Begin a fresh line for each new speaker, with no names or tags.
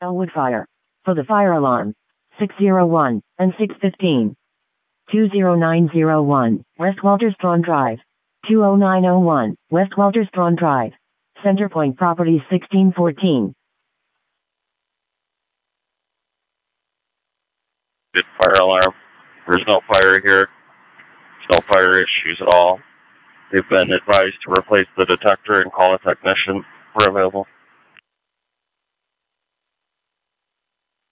Elwood Fire. For the fire alarm. 601 and 615. 20901, West Walterstrawn Drive. 20901, West Walterstrawn Drive. Centerpoint Properties 1614.
Good fire alarm. There's no fire here. There's no fire issues at all. They've been advised to replace the detector and call a technician. We're available.